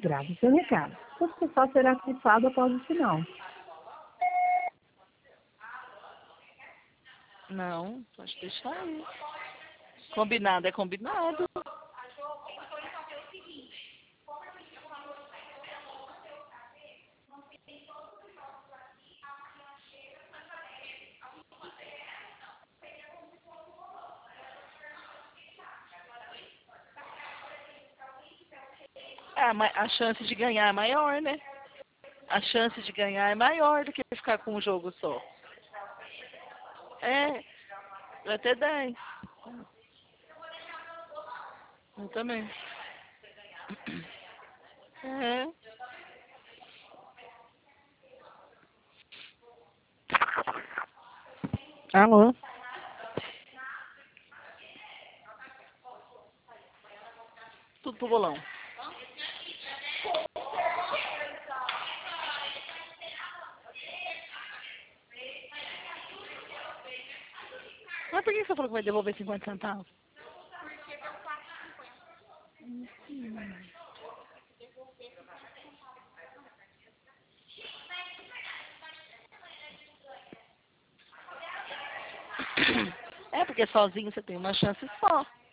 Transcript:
Grave seu recado. O pessoal será fixado após o sinal. Não, pode deixar aí. Combinado é combinado. A chance de ganhar é maior, né? A chance de ganhar é maior do que ficar com um jogo só. É, vai ter 10. Eu também. É. Alô? Tudo pro bolão. Mas por que você falou que vai devolver 50 centavos? É porque sozinho você tem uma chance só.